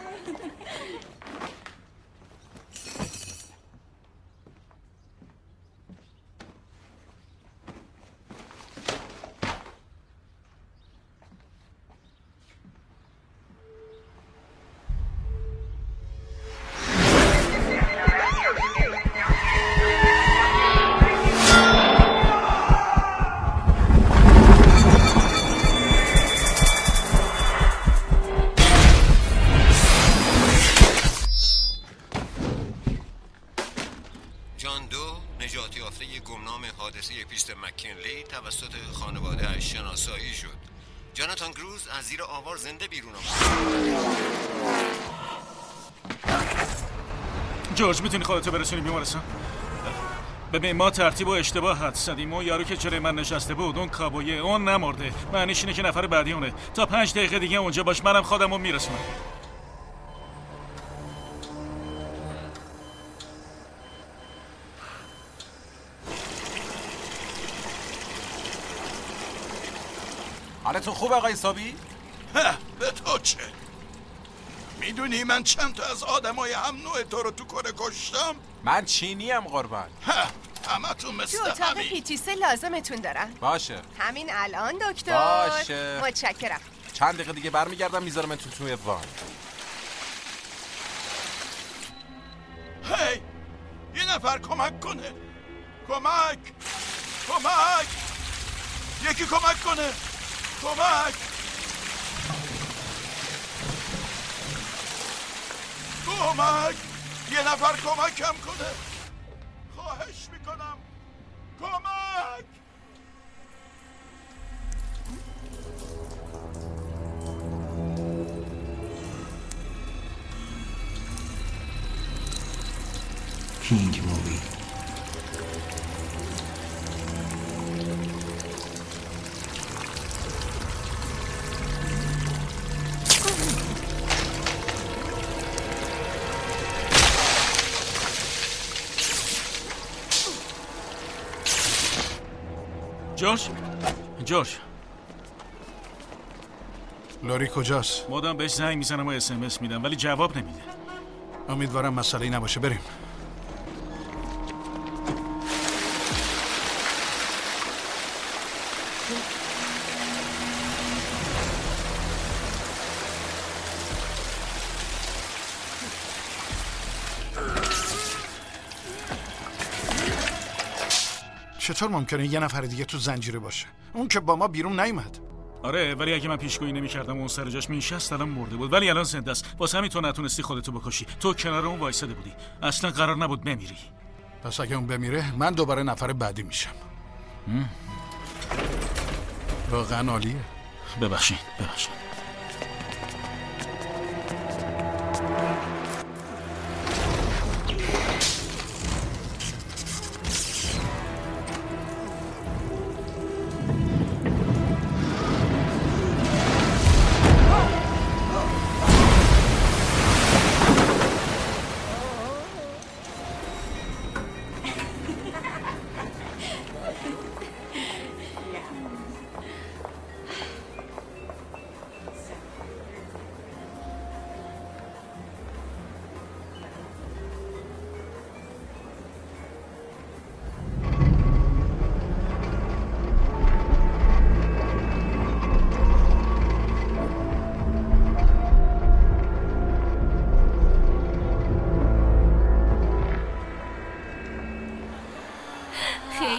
پیست مککنلی توسط خانواده شناسایی شد. جاناتان کروز از زیر آوار زنده بیرون آمد. جورج میتونی خودتو برسونی بیمارستان؟ ببین ما ترتیب و اشتباه حد زدیم و یارو که جلوی من نشسته بود اون کابویه اون نمرده. معنیش اینه که نفر بعدی اونه. تا 5 دقیقه دیگه اونجا باش، منم خودمو میرسونم. حالتون خوب آقای صابی؟ به تو چه؟ میدونی من چند تا از آدمای هم نوع تو رو تو کره کشتم؟ من چینی ام قربان. همه تو مثل تو اتاق پیتیسه لازمتون دارم. باشه. همین الان دکتر. باشه. متشکرم. چند دقیقه دیگه برمیگردم میذارم توی وان. هی یه نفر کمک کنه. کمک یکی کمک کنه. کمک یه نفر کمکم کنه. خواهش میکنم کمک. کینگ مووی. جورج لوری کجاست؟ مدام بهش زنگ میزنم و SMS میدم ولی جواب نمیده. امیدوارم مسئله‌ای نباشه. بریم. چطور ممکنه یه نفر دیگه تو زنجیره باشه؟ اون که با ما بیرون نیومد. آره ولی اگه من پیشگویی نمی‌کردم اون سر جاش می‌نشست الان مرده بود، ولی الان زنده است. واسه همین تو نتونستی خودتو بکشی. تو کنار اون وایساده بودی. اصلا قرار نبود بمیری. پس اگه اون بمیره من دوباره نفر بعدی میشم. واقعا عالیه. ببخشید.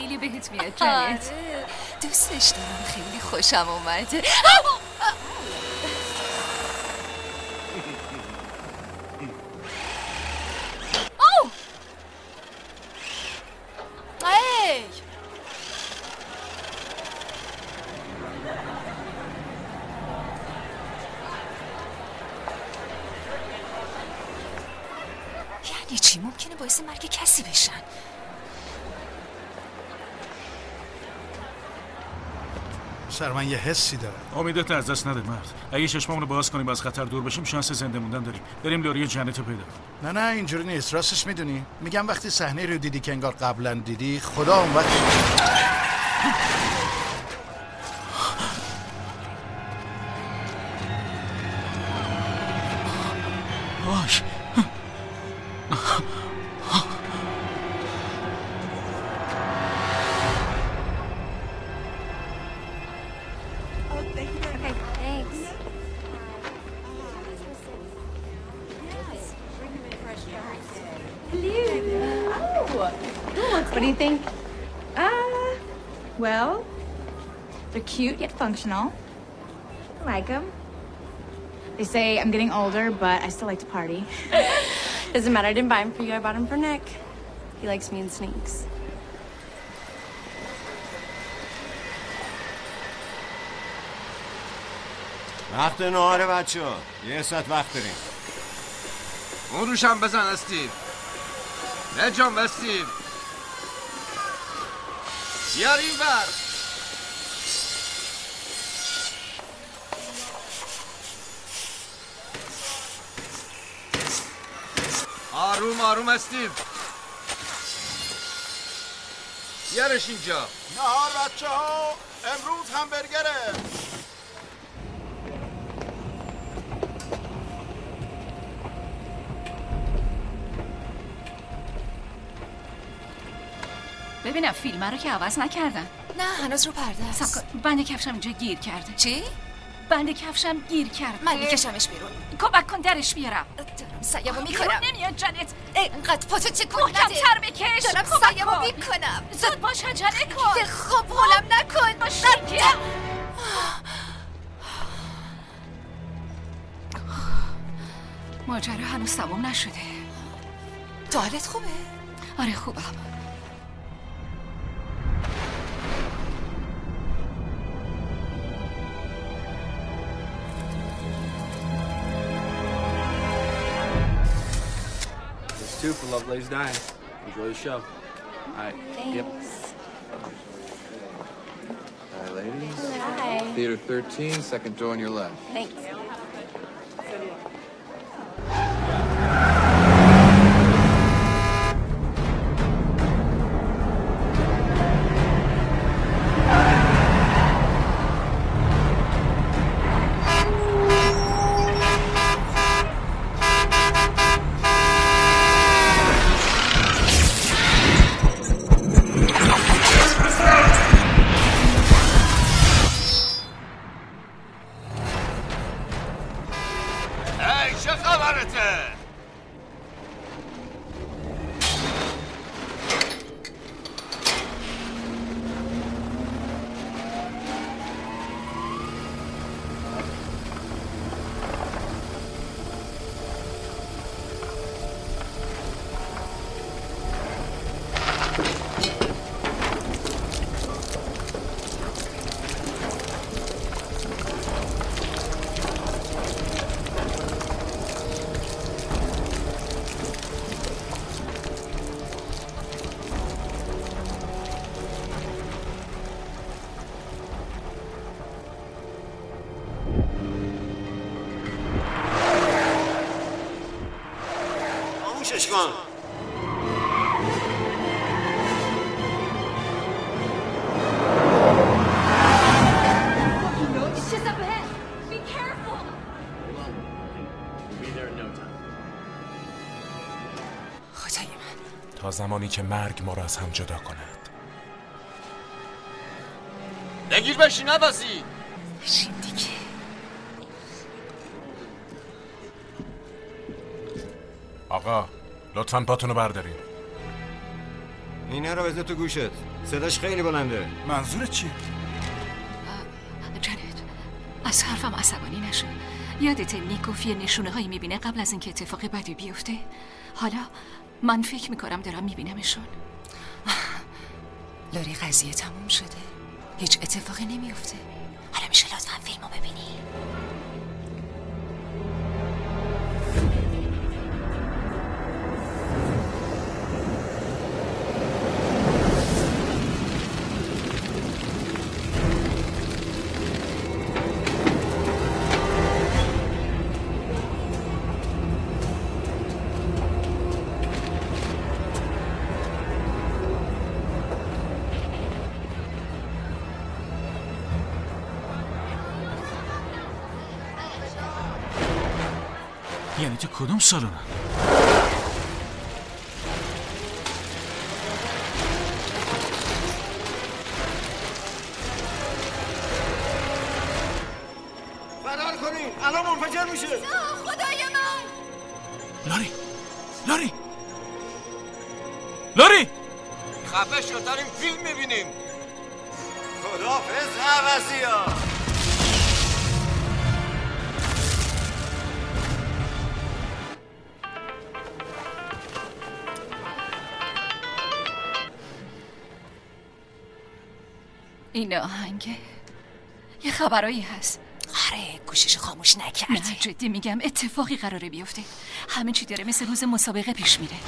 خیلی بهت میاد جنت. دوستش دارم، خیلی خوشم اومده. یعنی چی؟ ممکنه باعث مرگ کسی بشن. سر من یه حسی دارم. امیدت از دست نده مرد. اگه چشمامونو باز کنیم از خطر دور بشیم شانس زنده موندن داریم. بریم لوری جنت رو پیدا کنیم. نه اینجوری نیست. راستش میدونی میگم وقتی صحنه رو دیدی که انگار قبلا دیدی، خدا اون وقت باش. What do you think? Well, they're cute yet functional. I like them. They say I'm getting older, but I still like to party. Doesn't matter, I didn't buy them for you, I bought them for Nick. He likes me in sneaks. وقت نهاره بچه ها. یه ساعت وقت داریم. اون روشم بزن استیو. نه جان استیو. بیار این بر. آروم استیو. بیارش اینجا. نهار بچه ها، امروز همبرگره. ببینم فیلم رو که عوض نکردن. نه هنوز رو پرده است. بند کفشم اینجا گیر کرده. چی؟ بند کفشم گیر کرده. من میکشمش بیرون. کمک کن درش بیارم. دارم سعیمو میکنم. نمیاد جنت. اینقدر پاتو تکون نده. محکم‌تر بکش. دارم سعیمو میکنم. زود باش عجله کن. خب حالم نکن. ماجرا هنوز تمام نشده. تو حالت خوبه؟ آره خوبم. Two for Lovelace Dying. Enjoy the show. All right. Thanks. Yep. All right, ladies. Hi. Theater 13, second door on your left. Thanks. کن. خدای من. تا زمانی که مرگ ما را از هم جدا کند. نگیر بشین عباسی. بشین دیگه. آقا لطفاً پاتونو بردارین. اینها رو بذار تو گوشت. صداش خیلی بلنده. منظورت چیه؟ جنت، از حرفم عصبانی نشو. یادت نیک گفت یه نشونه هایی میبینه قبل از اینکه اتفاق بدی بیفته؟ حالا من فکر میکنم دارم میبینمشون. لوری قضیه تموم شده، هیچ اتفاقی نمیفته. حالا میشه لطفا فیلمو ببینی؟ یعنی تو کدوم سالن؟ فرار کنین، الان منفجر میشه. خدای من! لاری! لاری! لاری! خفه شو، داریم فیلم میبینیم. خداحافظ عوضی‌ها. این آهنگه یه خبرایی هست. آره، گوششو خاموش نکردی. نه جدی میگم، اتفاقی قراره بیفته. همه چی داره مثل روز مسابقه پیش میره.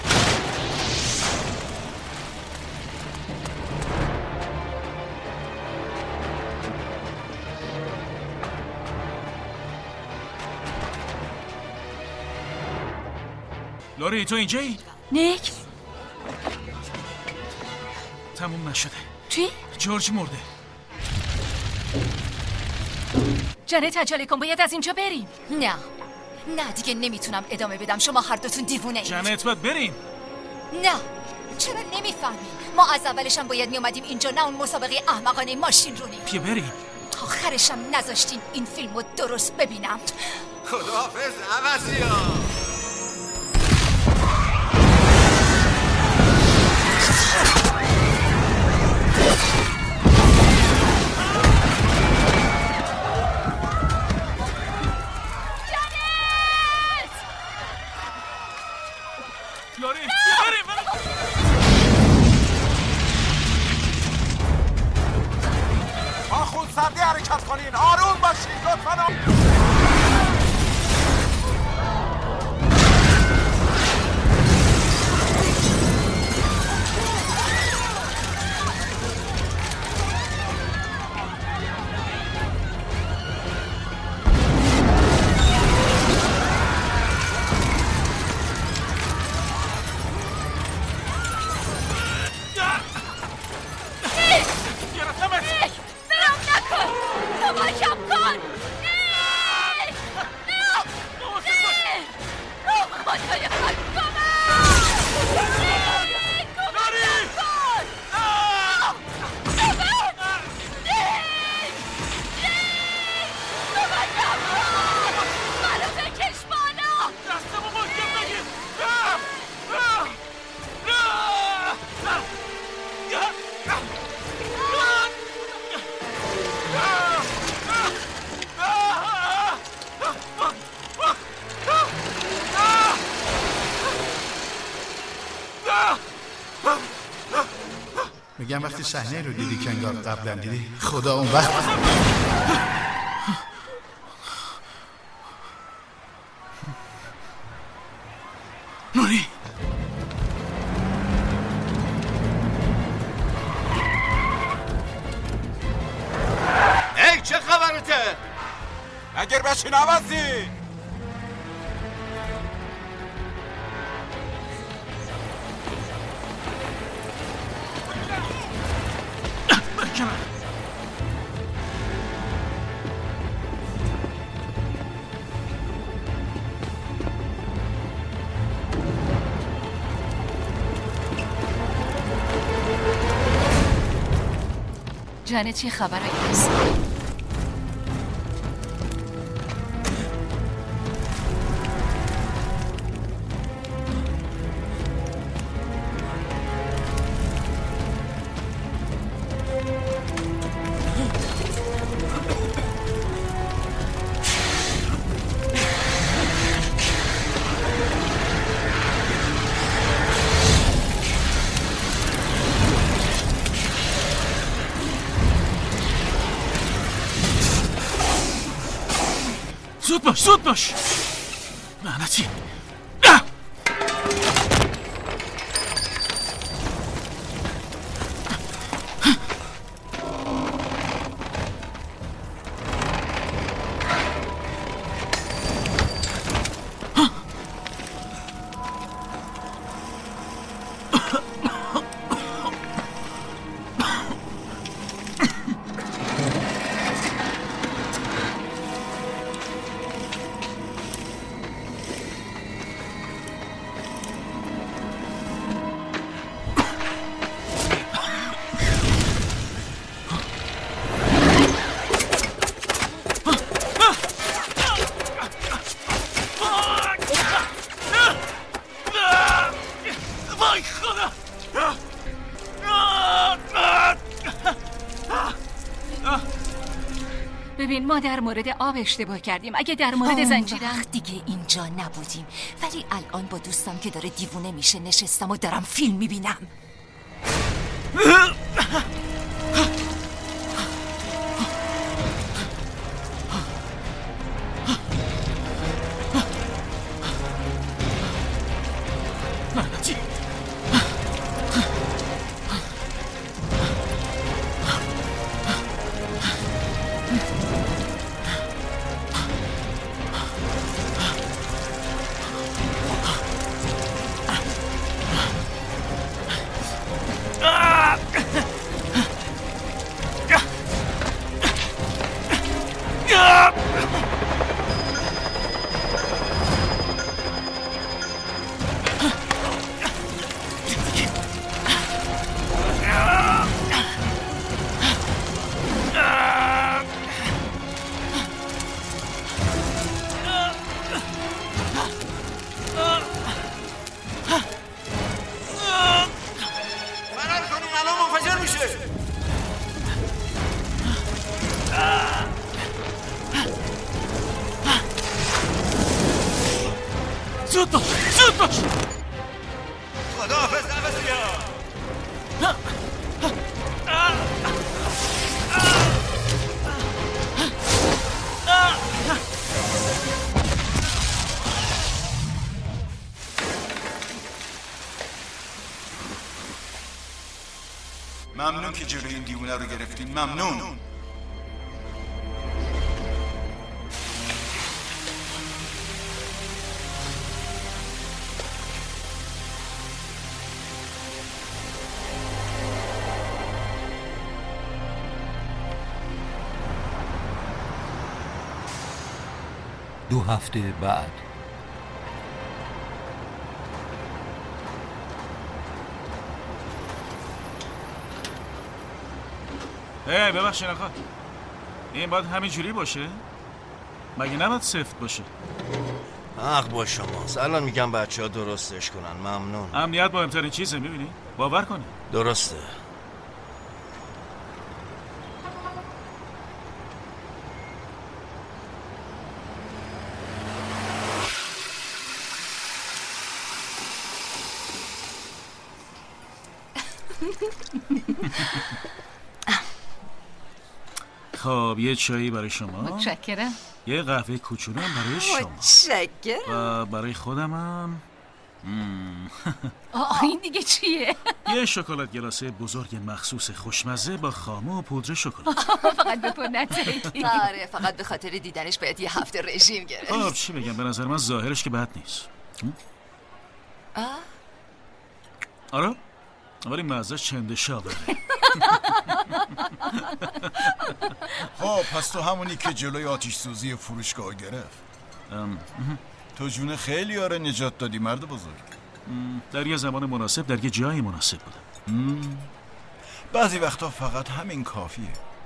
لوری تو اینجایی؟ نیک تموم نشده. چی؟ جورج مرده. جنت عجله کن، باید از اینجا بریم. نه دیگه نمیتونم ادامه بدم. شما هر دوتون دیوونه اید. جنت باید بریم. نه چرا نمیفهمی؟ ما از اولشم باید میومدیم اینجا، نه اون مسابقه احمقانه ماشین رونی. بیا بریم. آخرشم نذاشتین این فیلمو درست ببینم. خداحافظ عوضی‌ها. سردی حرکت کنین، آروم باشین لطفاً. میگم وقتی صحنه رو دیدی که انگار قبلا دیدی، خدا اون وقت نوری ای چه خبرته؟ اگر بشین عوضی. جنت چه خبرایی هست؟ زود باش لعنتی. ببین ما در مورد آب اشتباه کردیم. اگه در مورد زنجیرم وقت دیگه اینجا نبودیم، ولی الان با دوستم که داره دیوونه میشه نشستم و دارم فیلم میبینم. زود باش خداحافظ نفسیا. ممنون که جلوی این دیوونه رو گرفتین. ممنون. دو هفته بعد. ببخشید آقا، این باید همینجوری باشه؟ مگه نباید سفت باشه؟ حق با شماست. الان میگم بچه ها درستش کنن. ممنون. امنیت مهمترین چیزه، میبینی؟ باور کنی. درسته. خب یه چایی برای شما. متشکرم. یه قهوه کوچولو هم برای شما. متشکرم. و برای خودم هم این دیگه چیه؟ یه شکلات گلاسه بزرگ مخصوص خوشمزه با خامه و پودر شکلات. فقط به پونتکی. آره فقط به خاطر دیدنش باید یه هفته رژیم گرفت. خب چی بگم، به نظر من ظاهرش که بد نیست. آره ولی مزهش چنده شابره. خب پس تو همونی که جلوی آتش سوزی فروشگاه گرفت. تو جون خیلی آره نجات دادی مرد بزرگ. در یه زمان مناسب در یه جای مناسب بودم. بعضی وقتا فقط همین کافیه.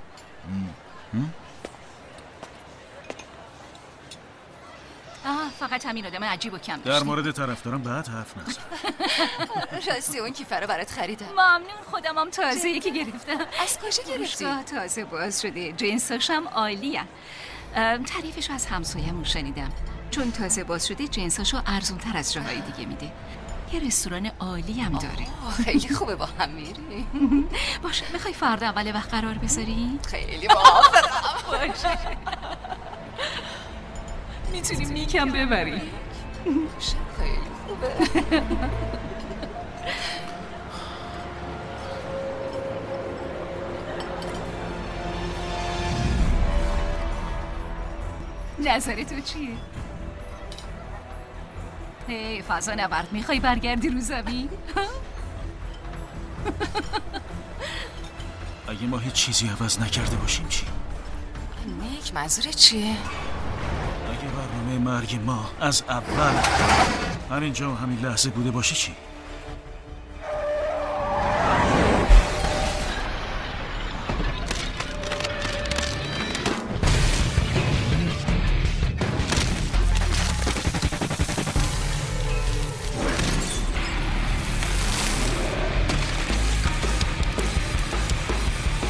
فقط همین آدم عجیب و کم در مورد طرفدارم بعد حرف نزن. راستی اون کیفه رو برات خریدم. ممنون. خودم هم تازه یکی گرفتم. از کجا گرفتی؟ تازه باز شده. جنساش هم عالیه. تعریفش از همسایه‌مون شنیدم. چون تازه باز شده جنساشو ارزونتر از جاهای دیگه میده. یه رستوران عالی هم داره. خیلی خوبه با هم میری. باشه میخوای فردا اول وقت قرار بذاری؟ خیلی موافقم. باشه. میتونیم نیکم ببریم. خیلی خوبه. نظر تو چیه؟ هی فضا نورد، میخوای برگردی رو زمین؟ اگه ما هیچ چیزی عوض نکرده باشیم چی؟ نیک منظور چیه؟ اگه برنامه مرگ ما از اول همینجا و همین لحظه بوده باشه چی؟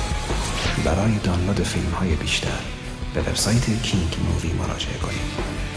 برای دانلود فیلم‌های بیشتر به وبسایت کینگ مووی مراجعه کنید.